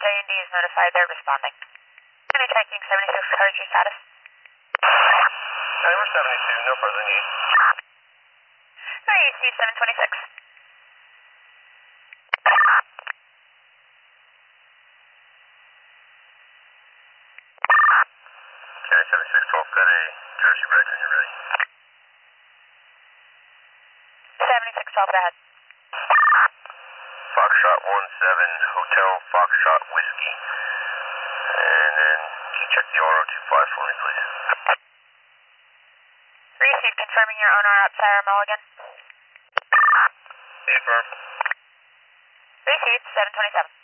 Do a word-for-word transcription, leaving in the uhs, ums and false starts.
J and D is notified they're responding. Any checking seventy-six card your status? Hey, we're seventy-two, no further need. Hey, C seven twenty-six. Okay, seventy-six twelve, got a Jersey Red when you're ready. seventy-six twelve, go ahead. Foxtrot one seven, Hotel Foxtrot Whiskey. And then, can you check the R O two five for me, please? Received, confirming your owner at Sarah Mulligan. Affirm. Received, seven twenty-seven.